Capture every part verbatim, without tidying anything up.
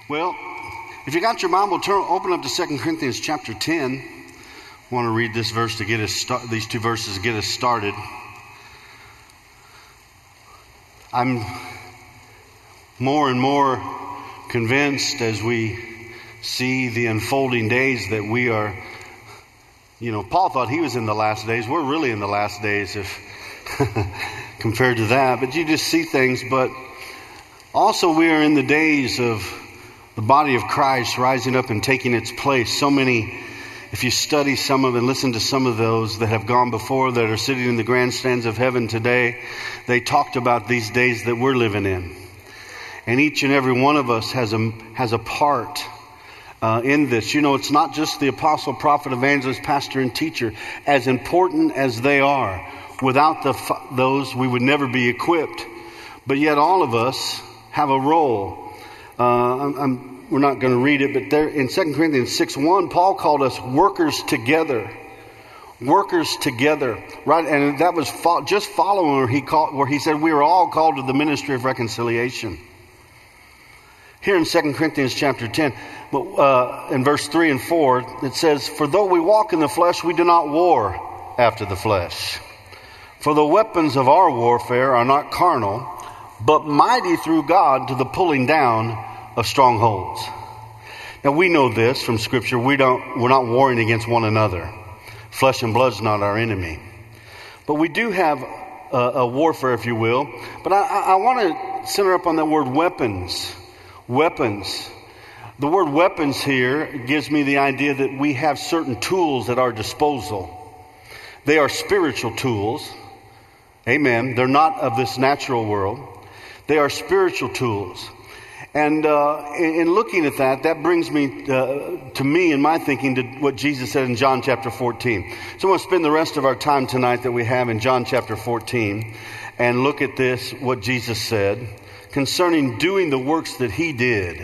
Well, if you got your Bible, turn, open up to Second Corinthians chapter ten. I want to read this verse to get us start, these two verses to get us started. I'm more and more convinced as we see the unfolding days that we are, you know, Paul thought he was in the last days. We're really in the last days if compared to that. But you just see things. But also we are in the days of the body of Christ rising up and taking its place. So many, if you study some of and listen to some of those that have gone before that are sitting in the grandstands of heaven today, they talked about these days that we're living in. And each and every one of us has a, has a part uh, in this. You know, it's not just the apostle, prophet, evangelist, pastor, and teacher. As important as they are, without the, those, we would never be equipped. But yet all of us have a role. Uh, I'm, I'm, we're not going to read it, but there in Second Corinthians six one, Paul called us workers together. Workers together, right? And that was fo- just following where he called, where he said we are all called to the ministry of reconciliation. Here in Second Corinthians chapter ten, uh, in verse three and four, it says, "For though we walk in the flesh, we do not war after the flesh. For the weapons of our warfare are not carnal, but mighty through God to the pulling down of strongholds." Now we know this from Scripture. We don't, we're not warring against one another. Flesh and blood's not our enemy. But we do have a, a warfare, if you will. But I, I, I want to center up on that word weapons. Weapons. The word weapons here gives me the idea that we have certain tools at our disposal. They are spiritual tools. Amen. They're not of this natural world. They are spiritual tools. And uh, in, in looking at that, that brings me uh, to me in my thinking to what Jesus said in John chapter fourteen. So I want to spend the rest of our time tonight that we have in John chapter fourteen and look at this, what Jesus said concerning doing the works that he did.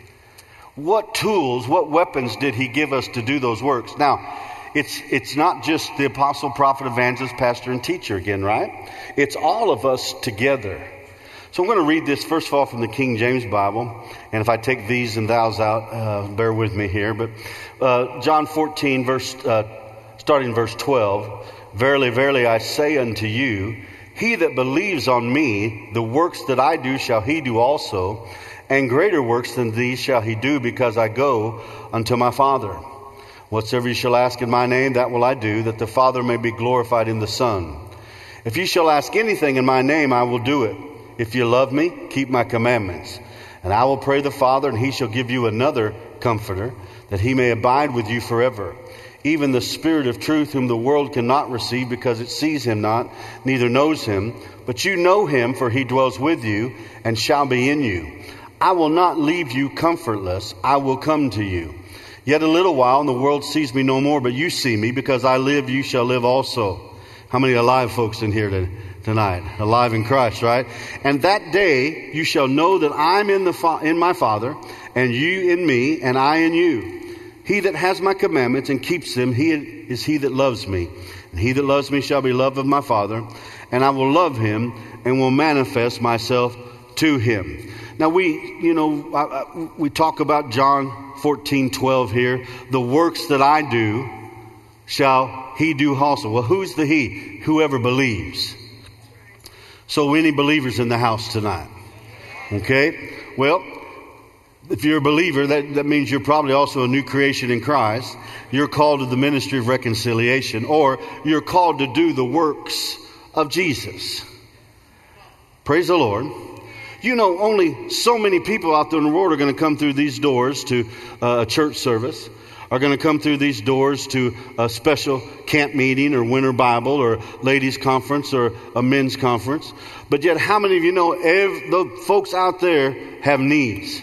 What tools, what weapons did he give us to do those works? Now, it's it's not just the apostle, prophet, evangelist, pastor, and teacher again, right? It's all of us together. So I'm going to read this first of all from the King James Bible. And if I take these and thous out, uh, bear with me here. But uh, John fourteen, verse uh, starting verse twelve. "Verily, verily, I say unto you, he that believes on me, the works that I do shall he do also, and greater works than these shall he do, because I go unto my Father. Whatsoever you shall ask in my name, that will I do, that the Father may be glorified in the Son. If you shall ask anything in my name, I will do it. If you love me, keep my commandments. And I will pray the Father, and he shall give you another Comforter, that he may abide with you forever. Even the Spirit of truth, whom the world cannot receive, because it sees him not, neither knows him. But you know him, for he dwells with you, and shall be in you. I will not leave you comfortless. I will come to you. Yet a little while, and the world sees me no more, but you see me. Because I live, you shall live also." How many alive folks in here today? Tonight, alive in Christ, right? "And that day you shall know that I'm in the fa- in my Father, and you in me, and I in you. He that has my commandments and keeps them, he is he that loves me. And he that loves me shall be loved of my Father, and I will love him and will manifest myself to him." Now we, you know, I, I, we talk about John fourteen twelve here. "The works that I do shall he do also." Well, who's the he? Whoever believes. So any believers in the house tonight? Okay. Well, if you're a believer, that, that means you're probably also a new creation in Christ. You're called to the ministry of reconciliation, or you're called to do the works of Jesus. Praise the Lord. You know, only so many people out there in the world are going to come through these doors to uh, a church service, are going to come through these doors to a special camp meeting or winter Bible or ladies conference or a men's conference. But yet, how many of you know every, the folks out there have needs?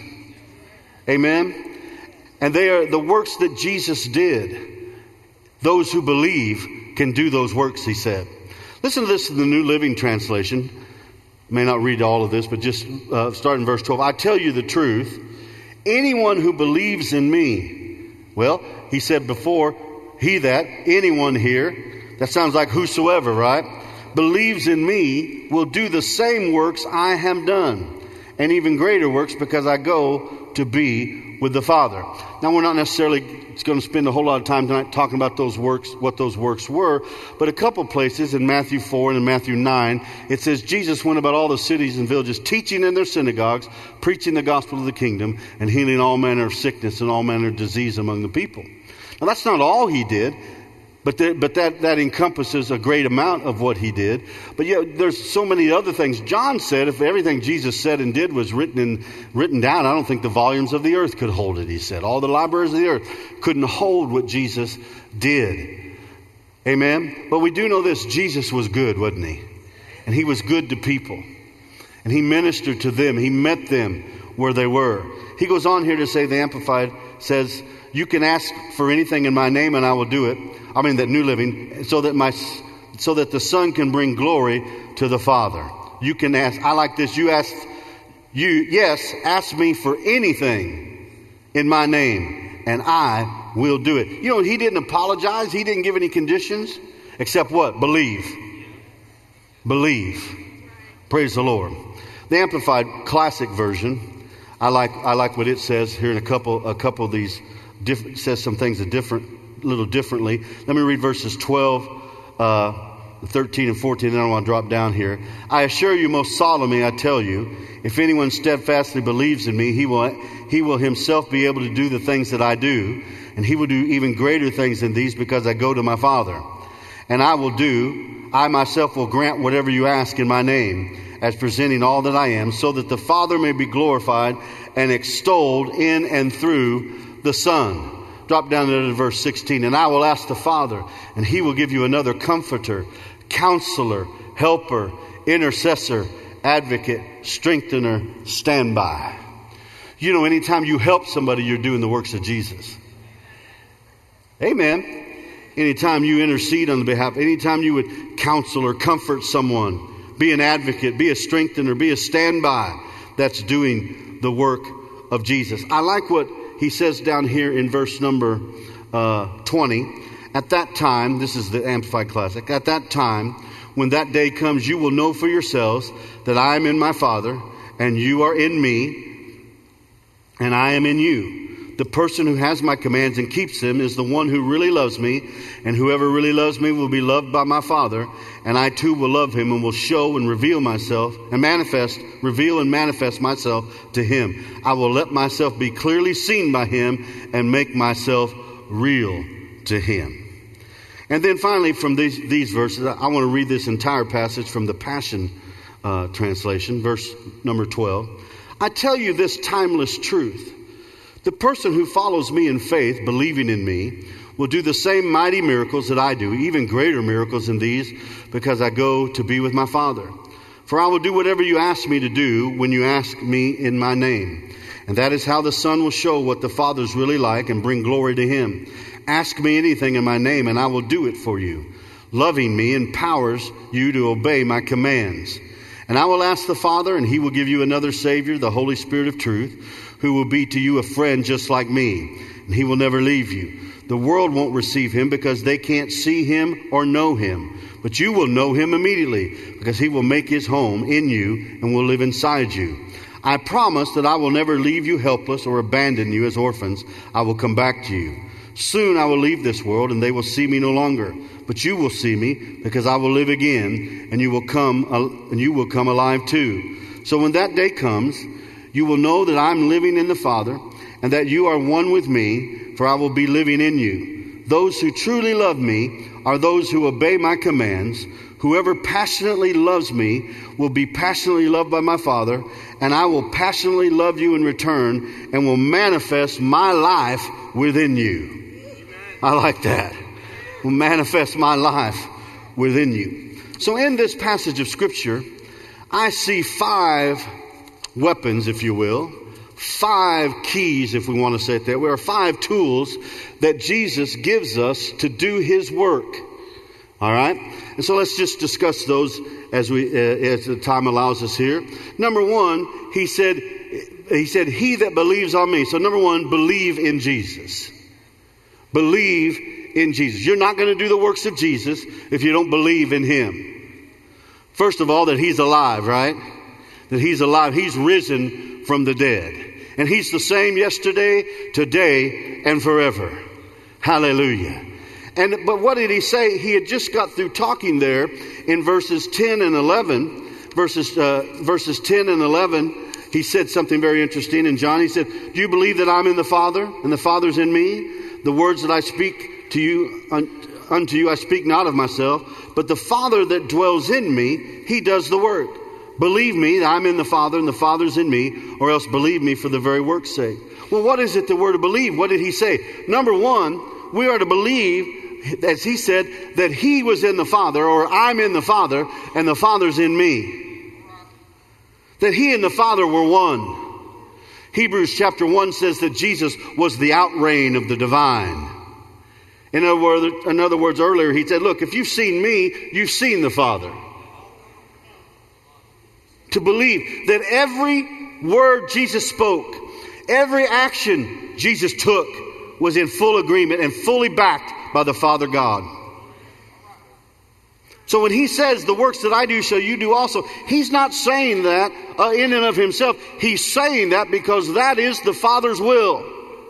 Amen? And they are the works that Jesus did. Those who believe can do those works, he said. Listen to this in the New Living Translation. I may not read all of this, but just uh, start in verse twelve. "I tell you the truth, anyone who believes in me," well, he said before, he that, anyone here, that sounds like whosoever, right? "Believes in me will do the same works I have done, and even greater works, because I go to be with the Father. Now, we're not necessarily going to spend a whole lot of time tonight talking about those works, what those works were, but a couple places in Matthew four and in Matthew nine, it says Jesus went about all the cities and villages, teaching in their synagogues, preaching the gospel of the kingdom, and healing all manner of sickness and all manner of disease among the people. Now, that's not all he did. But, there, but that, that encompasses a great amount of what he did. But yeah, there's so many other things. John said if everything Jesus said and did was written in, written down, I don't think the volumes of the earth could hold it, he said. All the libraries of the earth couldn't hold what Jesus did. Amen? But we do know this, Jesus was good, wasn't he? And he was good to people. And he ministered to them. He met them where they were. He goes on here to say, the Amplified says, you can ask for anything in my name and I will do it. I mean, that New Living, so that my, so that the Son can bring glory to the Father. You can ask, I like this, you ask, you, yes, ask me for anything in my name and I will do it. You know, he didn't apologize. He didn't give any conditions except what? Believe. Believe. Praise the Lord. The Amplified Classic Version, I like, I like what it says here in a couple, a couple of these. Different, says some things a different, little differently. Let me read verses twelve, uh, thirteen, and fourteen. Then I want to drop down here. I assure you, most solemnly, I tell you, if anyone steadfastly believes in me, he will, he will himself be able to do the things that I do, and he will do even greater things than these, because I go to my Father. And I will do, I myself will grant whatever you ask in my name, as presenting all that I am, so that the Father may be glorified and extolled in and through the Son. Drop down to verse sixteen. And I will ask the Father, and he will give you another comforter, counselor, helper, intercessor, advocate, strengthener, standby. You know, anytime you help somebody, you're doing the works of Jesus. Amen. Anytime you intercede on the behalf, anytime you would counsel or comfort someone, be an advocate, be a strengthener, be a standby, that's doing the work of Jesus. I like what he says down here in verse number uh, twenty. At that time, this is the Amplified Classic, at that time, when that day comes, you will know for yourselves that I am in my Father, and you are in me, and I am in you. The person who has my commands and keeps them is the one who really loves me, and whoever really loves me will be loved by my Father, and I too will love him and will show and reveal myself and manifest, reveal and manifest myself to him. I will let myself be clearly seen by him and make myself real to him. And then finally, from these, these verses, I want to read this entire passage from the Passion uh, Translation, verse number twelve. I tell you this timeless truth. The person who follows me in faith, believing in me, will do the same mighty miracles that I do, even greater miracles than these, because I go to be with my Father. For I will do whatever you ask me to do when you ask me in my name. And that is how the Son will show what the Father's really like and bring glory to him. Ask me anything in my name, and I will do it for you. Loving me empowers you to obey my commands. And I will ask the Father, and he will give you another Savior, the Holy Spirit of truth, who will be to you a friend just like me, and he will never leave you. The world won't receive him because they can't see him or know him, but you will know him immediately because he will make his home in you and will live inside you. I promise that I will never leave you helpless or abandon you as orphans. I will come back to you. Soon I will leave this world and they will see me no longer, but you will see me because I will live again, and you will come and you will come alive too. So when that day comes, you will know that I am living in the Father, and that you are one with me, for I will be living in you. Those who truly love me are those who obey my commands. Whoever passionately loves me will be passionately loved by my Father, and I will passionately love you in return and will manifest my life within you. I like that. Will manifest my life within you. So in this passage of Scripture, I see five weapons, if you will, five keys, if we want to say it that way, or five tools that Jesus gives us to do his work. All right? And so let's just discuss those as we uh, as the time allows us here. Number one, he said, he said, he that believes on me. So number one, believe in Jesus. Believe in Jesus. You're not going to do the works of Jesus if you don't believe in him. First of all, that he's alive, right? that he's alive. He's risen from the dead. And he's the same yesterday, today, and forever. Hallelujah. And but what did he say? He had just got through talking there in verses ten and eleven. Verses, uh, verses ten and eleven, he said something very interesting in John. He said, do you believe that I'm in the Father and the Father's in me? The words that I speak to you, un, unto you, I speak not of myself, but the Father that dwells in me, he does the work. Believe me that I'm in the Father and the Father's in me, or else believe me for the very work's sake. Well, what is it that we're to believe? What did he say? Number one, we are to believe, as he said, that he was in the Father, or I'm in the Father, and the Father's in me. That he and the Father were one. Hebrews chapter one says that Jesus was the outreign of the divine. In other words, in other words, earlier he said, look, if you've seen me, you've seen the Father. To believe that every word Jesus spoke, every action Jesus took was in full agreement and fully backed by the Father God. So when he says, the works that I do shall you do also, he's not saying that uh, in and of himself. He's saying that because that is the Father's will.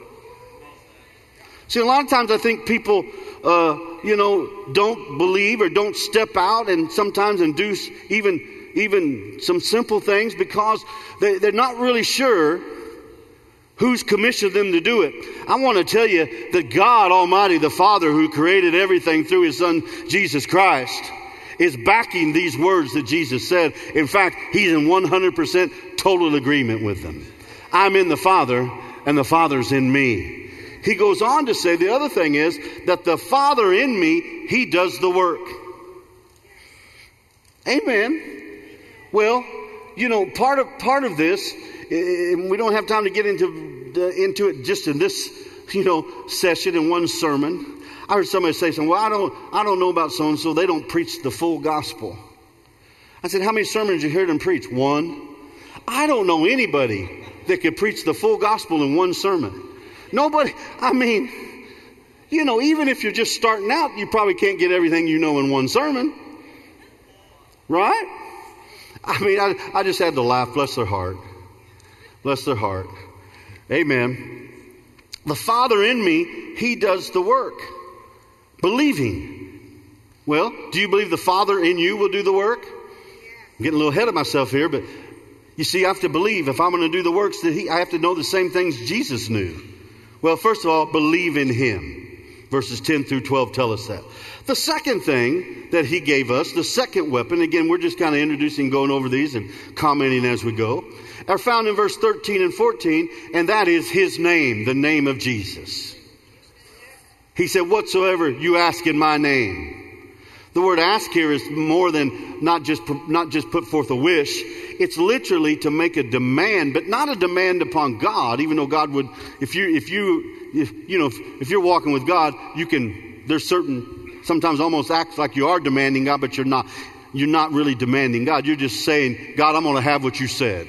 See, a lot of times I think people, uh, you know, don't believe or don't step out and sometimes and do even, even some simple things because they, they're not really sure who's commissioned them to do it. I want to tell you that God Almighty, the Father who created everything through His Son, Jesus Christ, is backing these words that Jesus said. In fact, He's in one hundred percent total agreement with them. I'm in the Father and the Father's in me. He goes on to say the other thing is that the Father in me, He does the work. Amen. Well, you know, part of part of this, we don't have time to get into into it just in this, you know, session in one sermon. I heard somebody say something, well, I don't, I don't know about so-and-so. They don't preach the full gospel. I said, how many sermons did you hear them preach? One. I don't know anybody that could preach the full gospel in one sermon. Nobody, I mean, you know, even if you're just starting out, you probably can't get everything you know in one sermon. Right? I mean, I, I just had to laugh. Bless their heart. Bless their heart. Amen. The Father in me, He does the work. Believing. Well, do you believe the Father in you will do the work? I'm getting a little ahead of myself here, but you see, I have to believe if I'm going to do the works that He, I have to know the same things Jesus knew. Well, first of all, believe in Him. Verses ten through twelve tell us that. The second thing that He gave us, the second weapon, again, we're just kind of introducing, going over these and commenting as we go, are found in verse thirteen and fourteen, and that is His name, the name of Jesus. He said, whatsoever you ask in my name. The word ask here is more than not just, not just put forth a wish. It's literally to make a demand, but not a demand upon God, even though God would, if you, if you, if, you know, if, if you're walking with God, you can, there's certain, sometimes almost acts like you are demanding God, but you're not, you're not really demanding God. You're just saying, God, I'm going to have what you said.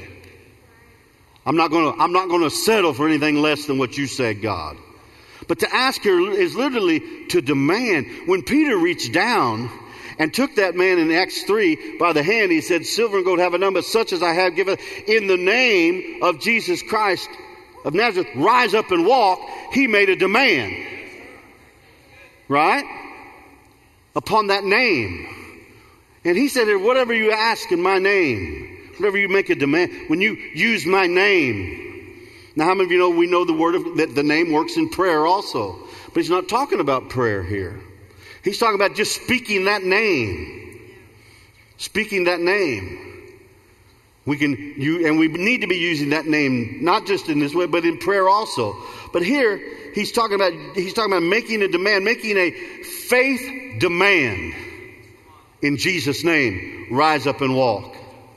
I'm not going to, I'm not going to settle for anything less than what you said, God. But to ask here is literally to demand. When Peter reached down and took that man in Acts three by the hand, he said, silver and gold have I none, but such as I have given in the name of Jesus Christ of Nazareth, rise up and walk. He made a demand. Right? Upon that name. And he said, whatever you ask in my name, whatever you make a demand, when you use my name. Now, how many of you know we know the word of that the name works in prayer also? But he's not talking about prayer here. He's talking about just speaking that name. Speaking that name. We can you and we need to be using that name not just in this way, but in prayer also. But here he's talking about he's talking about making a demand, making a faith demand. In Jesus' name, rise up and walk.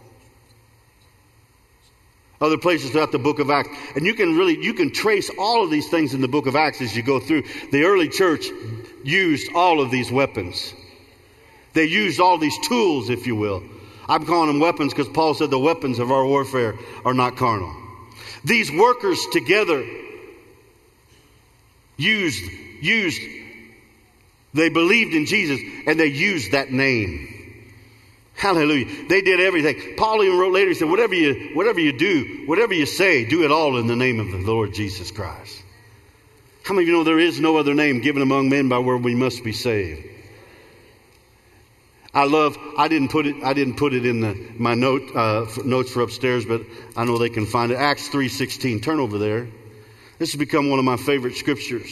Other places throughout the book of Acts. And you can really, you can trace all of these things in the book of Acts as you go through. The early church used all of these weapons. They used all these tools, if you will. I'm calling them weapons because Paul said the weapons of our warfare are not carnal. These workers together used, used, they believed in Jesus and they used that name. Hallelujah. They did everything. Paul even wrote later, he said, whatever you, whatever you do, whatever you say, do it all in the name of the Lord Jesus Christ. How many of you know there is no other name given among men by where we must be saved? I love, I didn't put it, I didn't put it in the, my note, uh, notes for upstairs, but I know they can find it. Acts three sixteen. Turn over there. This has become one of my favorite scriptures.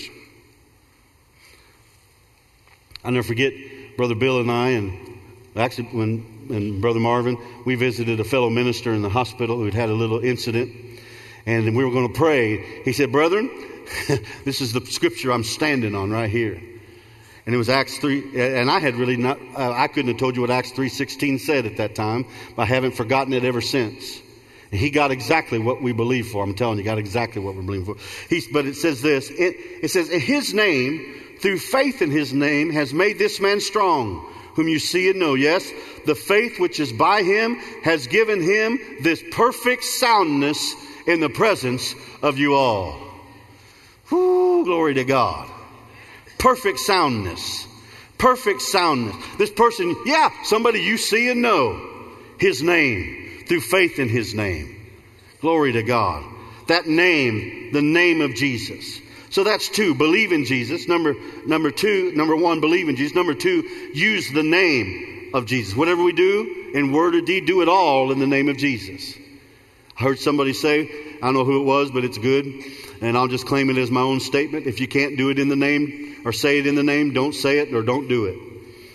I'll never forget Brother Bill and I, and actually when, and Brother Marvin, we visited a fellow minister in the hospital who had had a little incident, and we were going to pray. He said, brethren, this is the scripture I'm standing on right here. And it was Acts three, and I had really not, uh, I couldn't have told you what Acts three sixteen said at that time, but I haven't forgotten it ever since. And he got exactly what we believe for. I'm telling you, got exactly what we're believing for. He's, but it says this, it, it says, in his name, through faith in his name, has made this man strong, whom you see and know. Yes, the faith which is by him has given him this perfect soundness in the presence of you all. Whoo, glory to God. Perfect soundness. Perfect soundness. This person, yeah, somebody you see and know. His name. Through faith in his name. Glory to God. That name, the name of Jesus. So that's two. Believe in Jesus. Number, number two, number one, believe in Jesus. Number two, use the name of Jesus. Whatever we do, in word or deed, do it all in the name of Jesus. I heard somebody say, I don't know who it was, but it's good. And I'll just claim it as my own statement. If you can't do it in the name or say it in the name, don't say it or don't do it.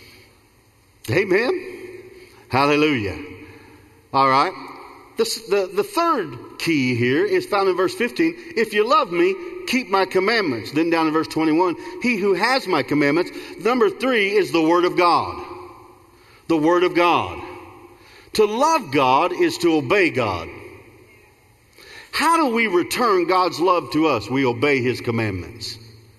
Amen. Hallelujah. All right. This, the, the third key here is found in verse fifteen. If you love me, keep my commandments. Then down in verse twenty-one, he who has my commandments. Number three is the word of God. The word of God. To love God is to obey God. How do we return God's love to us? We obey his commandments.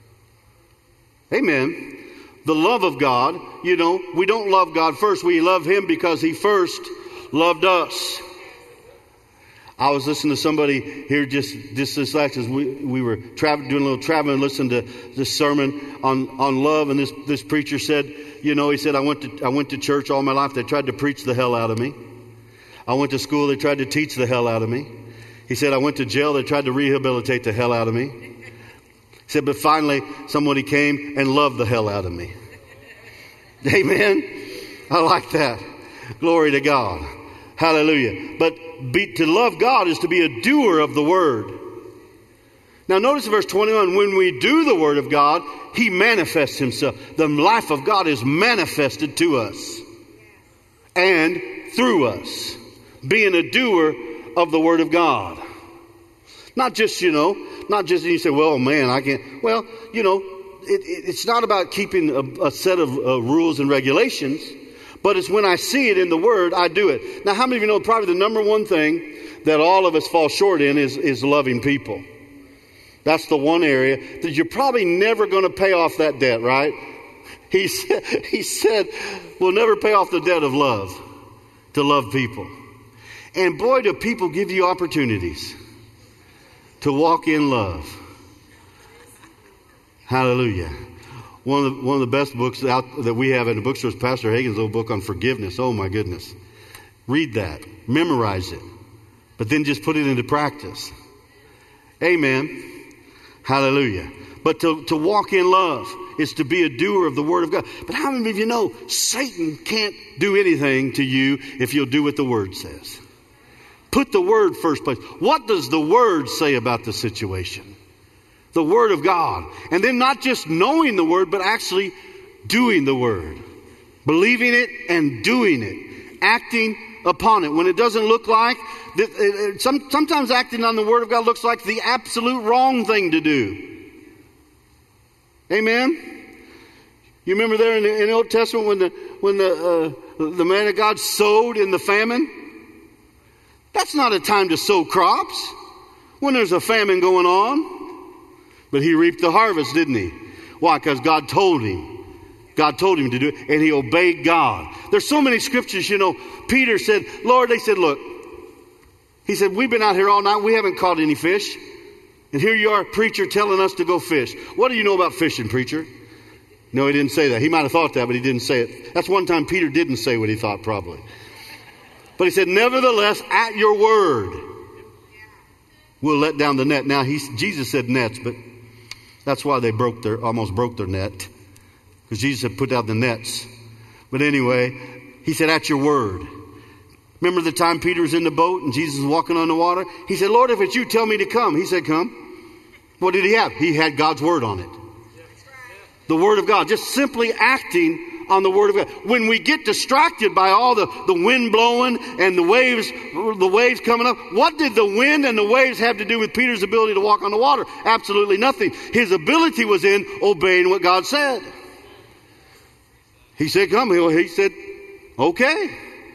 Amen. The love of God, you know, we don't love God first. We love him because he first loved us. I was listening to somebody here just, just this last, as we, we were traveling, doing a little traveling, and listening to this sermon on, on love. And this, this preacher said, you know, he said, I went to, I went to church all my life. They tried to preach the hell out of me. I went to school. They tried to teach the hell out of me. He said, I went to jail. They tried to rehabilitate the hell out of me. He said, but finally, somebody came and loved the hell out of me. Amen. I like that. Glory to God. Hallelujah. But be, to love God is to be a doer of the word. Now notice in verse twenty-one, when we do the word of God, he manifests himself. The life of God is manifested to us and through us. Being a doer of the word of God. Not just, you know, not just, you say, well, man, I can't. Well, you know, it, it, it's not about keeping a, a set of uh, rules and regulations. But it's when I see it in the Word, I do it. Now, how many of you know probably the number one thing that all of us fall short in is, is loving people? That's the one area that you're probably never going to pay off that debt, right? He said, he said, we'll never pay off the debt of love, to love people. And boy, do people give you opportunities to walk in love. Hallelujah. One of the, one of the best books out that we have in the bookstore is Pastor Hagen's little book on forgiveness. Oh my goodness. Read that. Memorize it. But then just put it into practice. Amen. Hallelujah. But to, to walk in love is to be a doer of the word of God. But how many of you know Satan can't do anything to you if you'll do what the word says? Put the word first place. What does the word say about the situation? The word of God. And then not just knowing the word, but actually doing the word. Believing it and doing it. Acting upon it. When it doesn't look like, sometimes acting on the word of God looks like the absolute wrong thing to do. Amen? You remember there in the, in the Old Testament when the, when the, uh, the man of God sowed in the famine? That's not a time to sow crops when there's a famine going on. But he reaped the harvest, didn't he? Why? Because God told him. God told him to do it, and he obeyed God. There's so many scriptures, you know. Peter said, Lord, they said, look. He said, we've been out here all night. We haven't caught any fish. And here you are, preacher, telling us to go fish. What do you know about fishing, preacher? No, he didn't say that. He might have thought that, but he didn't say it. That's one time Peter didn't say what he thought, probably. But he said, nevertheless, at your word, we'll let down the net. Now, he, Jesus said nets, but that's why they broke their, almost broke their net. Because Jesus had put out the nets. But anyway, he said, at your word. Remember the time Peter was in the boat and Jesus was walking on the water? He said, Lord, if it's you, tell me to come. He said, come. What did he have? He had God's word on it. The word of God. Just simply acting on the word of God. When we get distracted by all the, the wind blowing and the waves, the waves coming up, what did the wind and the waves have to do with Peter's ability to walk on the water? Absolutely nothing. His ability was in obeying what God said. He said, come. He said, okay.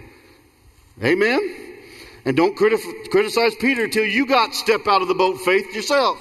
Amen. And don't criti- criticize Peter till you got step out of the boat faith yourself.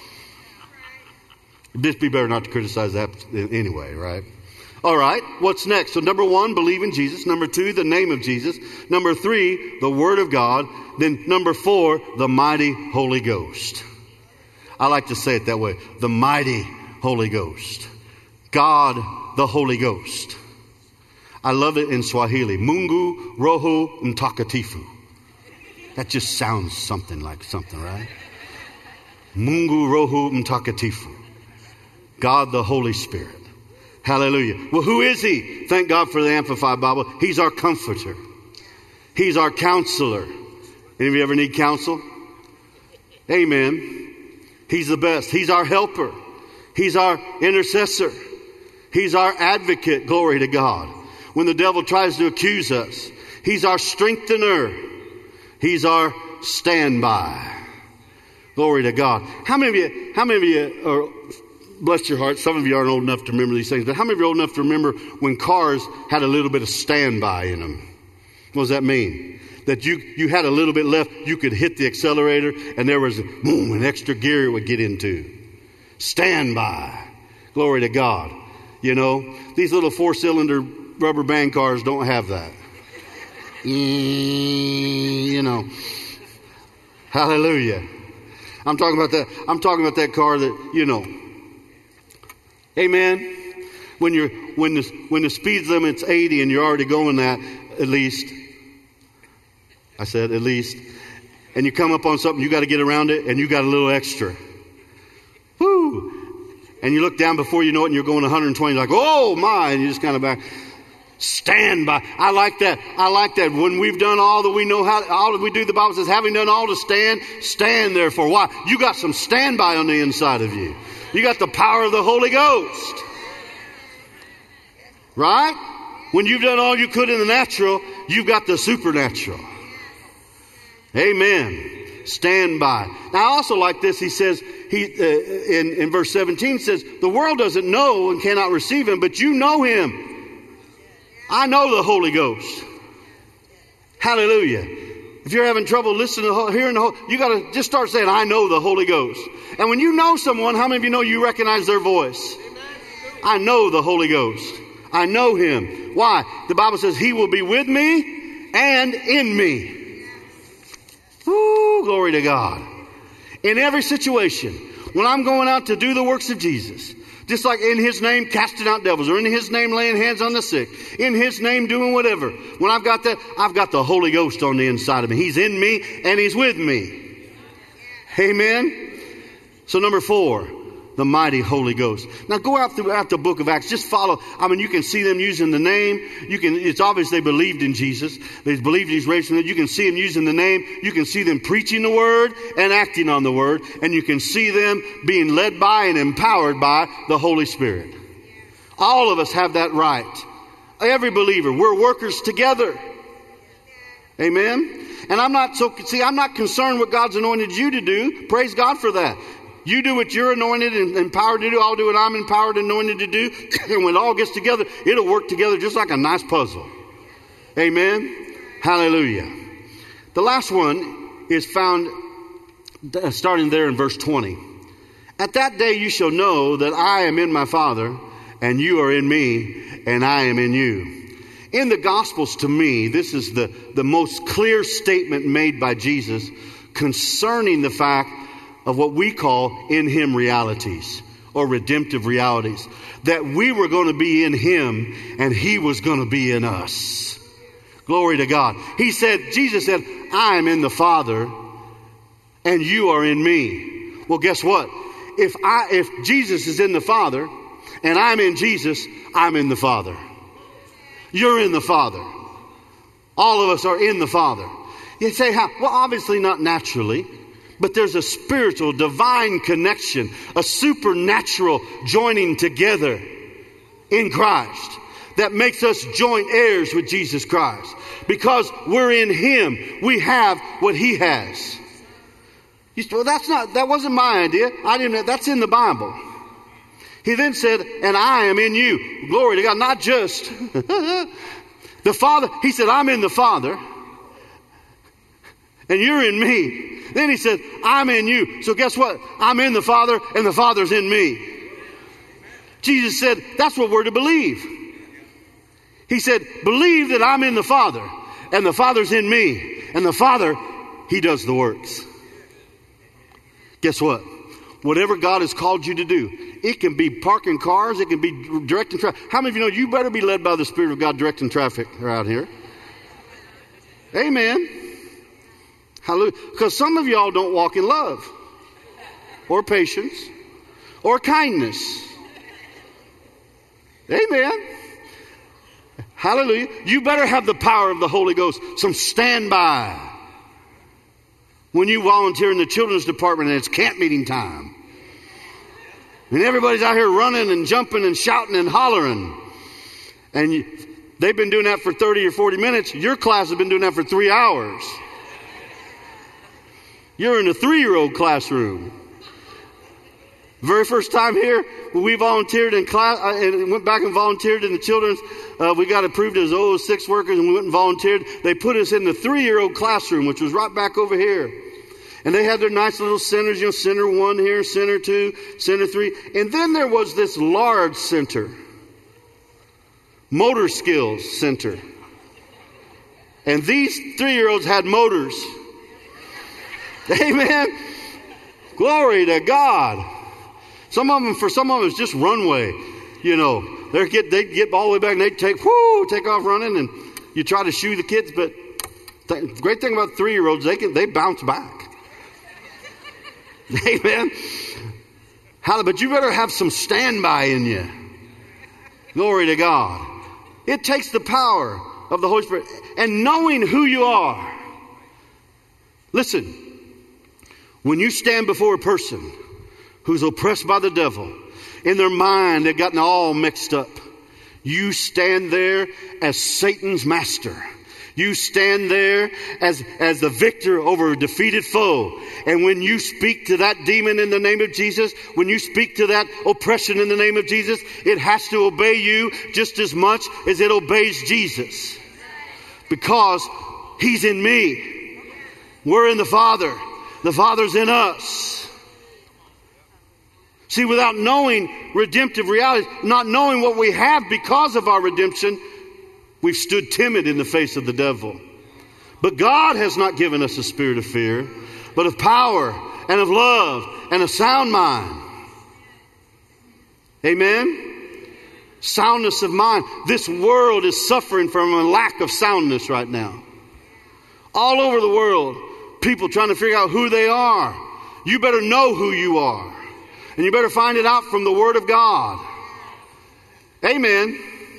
It'd just be better not to criticize that anyway, right? All right, what's next? So number one, believe in Jesus. Number two, the name of Jesus. Number three, the Word of God. Then number four, the mighty Holy Ghost. I like to say it that way. The mighty Holy Ghost. God, the Holy Ghost. I love it in Swahili. Mungu Roho Mtakatifu. That just sounds something like something, right? Mungu Roho Mtakatifu. God, the Holy Spirit. Hallelujah. Well, who is He? Thank God for the Amplified Bible. He's our comforter. He's our counselor. Any of you ever need counsel? Amen. He's the best. He's our helper. He's our intercessor. He's our advocate. Glory to God. When the devil tries to accuse us, He's our strengthener. He's our standby. Glory to God. How many of you, how many of you are, bless your heart, some of you aren't old enough to remember these things, but how many of you are old enough to remember when cars had a little bit of standby in them? What does that mean? That you, you had a little bit left, you could hit the accelerator and there was, boom, an extra gear it would get into. Standby. Glory to God. You know, these little four-cylinder rubber band cars don't have that. You know. Hallelujah. I'm talking about that. I'm talking about that car that, you know. Amen. When you're when the when the speed limit's eighty and you're already going that, at least. I said at least. And you come up on something, you got to get around it, and you got a little extra. Woo! And you look down before you know it, and you're going one hundred twenty. Like, oh my! And you just kind of back. Stand by. I like that. I like that. When we've done all that we know how, all that we do, the Bible says, having done all to stand, stand therefore. Why? You got some standby on the inside of you. You got the power of the Holy Ghost. Right? When you've done all you could in the natural, you've got the supernatural. Amen. Stand by. Now I also like this. He says, he uh, in, in verse seventeen says, the world doesn't know and cannot receive Him, but you know Him. I know the Holy Ghost. Hallelujah. If you're having trouble listening to hearing the whole, you got to just start saying, I know the Holy Ghost. And when you know someone, how many of you know you recognize their voice? I know the Holy Ghost. I know Him. Why? The Bible says He will be with me and in me. Woo, glory to God. In every situation, when I'm going out to do the works of Jesus, just like in His name casting out devils, or in His name laying hands on the sick, in His name doing whatever. When I've got that, I've got the Holy Ghost on the inside of me. He's in me and He's with me. Amen. So number four, the mighty Holy Ghost. Now go out throughout the book of Acts. Just follow. I mean, you can see them using the name. You can. It's obvious they believed in Jesus. They believed He's raised from the dead. You can see them using the name. You can see them preaching the Word and acting on the Word. And you can see them being led by and empowered by the Holy Spirit. All of us have that right. Every believer. We're workers together. Amen. And I'm not so, see, I'm not concerned what God's anointed you to do. Praise God for that. You do what you're anointed and empowered to do. I'll do what I'm empowered and anointed to do. And when it all gets together, it'll work together just like a nice puzzle. Amen. Hallelujah. The last one is found starting there in verse twenty. At that day you shall know that I am in my Father, and you are in me, and I am in you. In the Gospels, to me, this is the, the most clear statement made by Jesus concerning the fact of what we call in Him realities or redemptive realities. That we were going to be in Him and He was going to be in us. Glory to God. He said, Jesus said, I am in the Father and you are in me. Well, guess what? If I, if Jesus is in the Father and I'm in Jesus, I'm in the Father. You're in the Father. All of us are in the Father. You say how? Well, obviously not naturally, but there's a spiritual, divine connection, a supernatural joining together in Christ that makes us joint heirs with Jesus Christ. Because we're in Him, we have what He has. You say, well, that's not, that wasn't my idea. I didn't, that's in the Bible. He then said, and I am in you. Glory to God. Not just the Father. He said, I'm in the Father and you're in me. Then he said, I'm in you. So guess what? I'm in the Father and the Father's in me. Jesus said, that's what we're to believe. He said, believe that I'm in the Father and the Father's in me. And the Father, He does the works. Guess what? Whatever God has called you to do, it can be parking cars, it can be directing traffic. How many of you know you better be led by the Spirit of God directing traffic around here? Amen. Hallelujah. Because some of y'all don't walk in love or patience or kindness. Amen. Hallelujah. You better have the power of the Holy Ghost. Some standby. When you volunteer in the children's department and it's camp meeting time. And everybody's out here running and jumping and shouting and hollering. And you, they've been doing that for thirty or forty minutes. Your class has been doing that for three hours. You're in a three-year-old classroom. Very first time here, when we volunteered in class, uh, and went back and volunteered in the children's, uh, we got approved as O six workers and we went and volunteered. They put us in the three-year-old classroom, which was right back over here. And they had their nice little centers, you know, center one here, center two, center three. And then there was this large center, motor skills center. And these three-year-olds had motors. Amen. Glory to God. Some of them, for some of them, it's just runway. You know, they get they get all the way back and they take whoo, take off running, and you try to shoo the kids. But the great thing about three-year-olds, they can they bounce back. Amen. How, but you better have some standby in you. Glory to God. It takes the power of the Holy Spirit and knowing who you are. Listen, when you stand before a person who's oppressed by the devil, in their mind they've gotten all mixed up, you stand there as Satan's master. You stand there as, as the victor over a defeated foe. And when you speak to that demon in the name of Jesus, when you speak to that oppression in the name of Jesus, it has to obey you just as much as it obeys Jesus. Because He's in me. We're in the Father. The Father's in us. See, without knowing redemptive realities, not knowing what we have because of our redemption, we've stood timid in the face of the devil. But God has not given us a spirit of fear, but of power and of love and a sound mind. Amen? Soundness of mind. This world is suffering from a lack of soundness right now. All over the world, people trying to figure out who they are. You better know who you are. And you better find it out from the Word of God. Amen.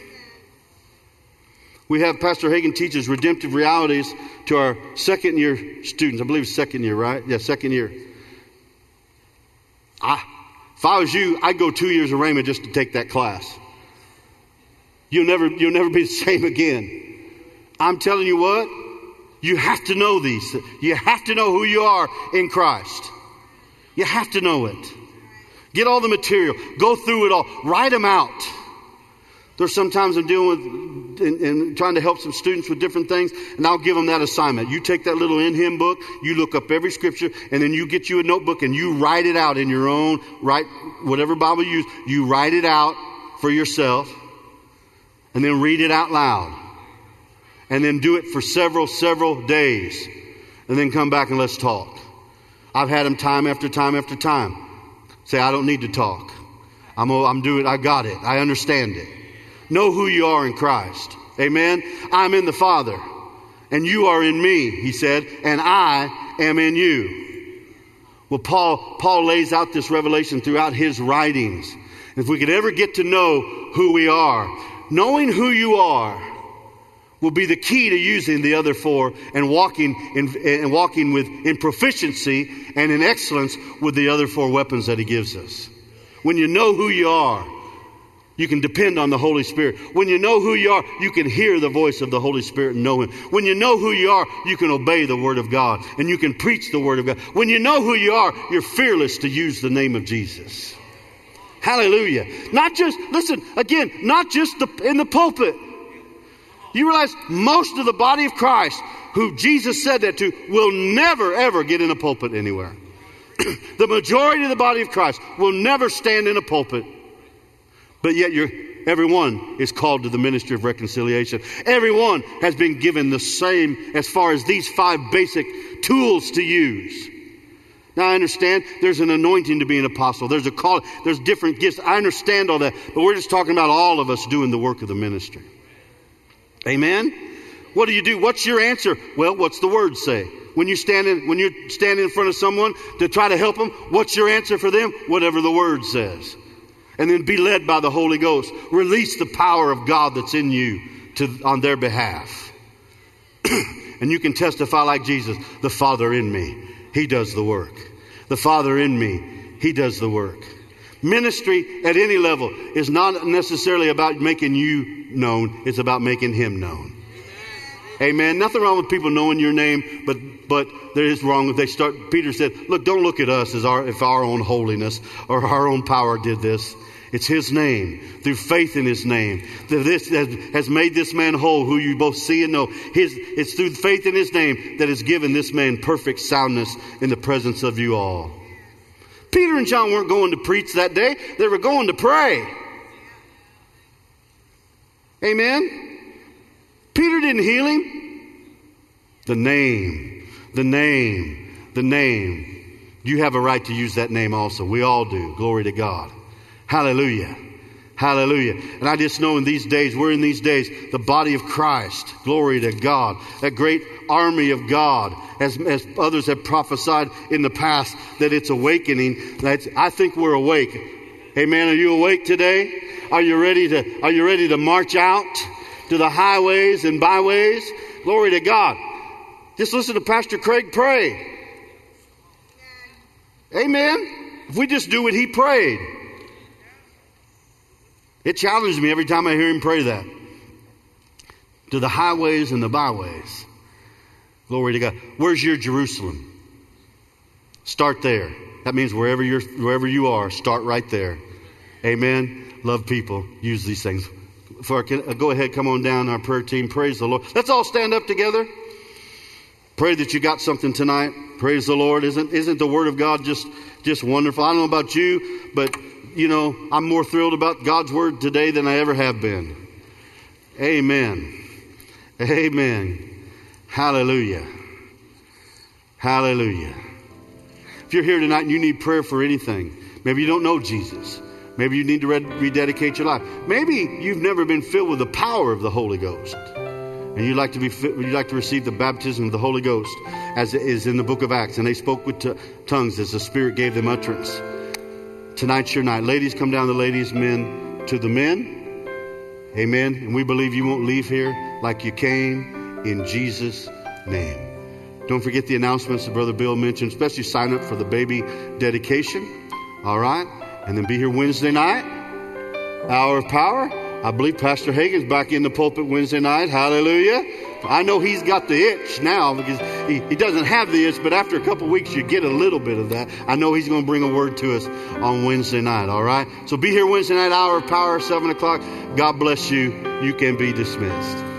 We have Pastor Hagin teaches redemptive realities to our second year students. I believe it's second year, right? Yeah, second year. I, if I was you, I'd go two years of Rhema just to take that class. You'll never, you'll never be the same again. I'm telling you what, you have to know these. You have to know who you are in Christ. You have to know it. Get all the material. Go through it all. Write them out. There's sometimes I'm dealing with and, and trying to help some students with different things, and I'll give them that assignment. You take that little in him book, you look up every scripture, and then you get you a notebook and you write it out in your own, write whatever Bible you use, you write it out for yourself, and then read it out loud. And then do it for several, several days. And then come back and let's talk. I've had them time after time after time. Say, I don't need to talk. I'm, I'm doing, I got it. I understand it. Know who you are in Christ. Amen. I'm in the Father and you are in me, he said, and I am in you. Well, Paul, Paul lays out this revelation throughout his writings. If we could ever get to know who we are, knowing who you are will be the key to using the other four and walking in, and walking with in proficiency and in excellence with the other four weapons that he gives us. When you know who you are, you can depend on the Holy Spirit. When you know who you are, you can hear the voice of the Holy Spirit and know Him. When you know who you are, you can obey the Word of God and you can preach the Word of God. When you know who you are, you're fearless to use the name of Jesus. Hallelujah. Not just, listen, again, not just the, in the pulpit. You realize most of the body of Christ, who Jesus said that to, will never, ever get in a pulpit anywhere. The majority of the body of Christ will never stand in a pulpit. But yet you're, everyone is called to the ministry of reconciliation. Everyone has been given the same as far as these five basic tools to use. Now I understand there's an anointing to be an apostle. There's a call. There's different gifts. I understand all that. But we're just talking about all of us doing the work of the ministry. Amen? What do you do? What's your answer? Well, what's the Word say? When you stand in, when you're standing in front of someone to try to help them, what's your answer for them? Whatever the Word says. And then be led by the Holy Ghost. Release the power of God that's in you to, on their behalf. And you can testify like Jesus. The Father in me, He does the work. The Father in me, He does the work. Ministry at any level is not necessarily about making you known. It's about making Him known. Amen. Nothing wrong with people knowing your name, but but there is wrong if they start. Peter said, "Look, don't look at us as our if our own holiness or our own power did this. It's His name, through faith in His name. This has made this man whole, who you both see and know. His, it's through faith in His name that has given this man perfect soundness in the presence of you all." Peter and John weren't going to preach that day. They were going to pray. Amen? Peter didn't heal him. The name, the name, the name. You have a right to use that name also. We all do. Glory to God. Hallelujah. Hallelujah. And I just know in these days, we're in these days, the body of Christ. Glory to God. That great army of God, as, as others have prophesied in the past, that it's awakening. That's, I think we're awake. Amen. Are you awake today? Are you ready to, are you ready to march out to the highways and byways? Glory to God. Just listen to Pastor Craig pray. Amen. If we just do what he prayed. It challenges me every time I hear him pray that. To the highways and the byways. Glory to God. Where's your Jerusalem? Start there. That means wherever you're, wherever you are, start right there. Amen. Love people. Use these things. For our, go ahead, come on down, our prayer team. Praise the Lord. Let's all stand up together. Pray that you got something tonight. Praise the Lord. Isn't isn't the Word of God just just wonderful? I don't know about you, but you know, I'm more thrilled about God's Word today than I ever have been. Amen. Amen. Hallelujah. Hallelujah. If you're here tonight and you need prayer for anything, maybe you don't know Jesus. Maybe you need to rededicate your life. Maybe you've never been filled with the power of the Holy Ghost. And you'd like to be fit, you'd like to receive the baptism of the Holy Ghost as it is in the book of Acts. And they spoke with t- tongues as the Spirit gave them utterance. Tonight's your night. Ladies, come down to the ladies, men to the men. Amen. And we believe you won't leave here like you came, in Jesus' name. Don't forget the announcements that Brother Bill mentioned, especially sign up for the baby dedication. All right. And then be here Wednesday night. Hour of Power. I believe Pastor Hagen's back in the pulpit Wednesday night. Hallelujah. I know he's got the itch now because he, he doesn't have the itch, but after a couple weeks you get a little bit of that. I know he's going to bring a word to us on Wednesday night. All right. So be here Wednesday night, hour of power, seven o'clock. God bless you. You can be dismissed.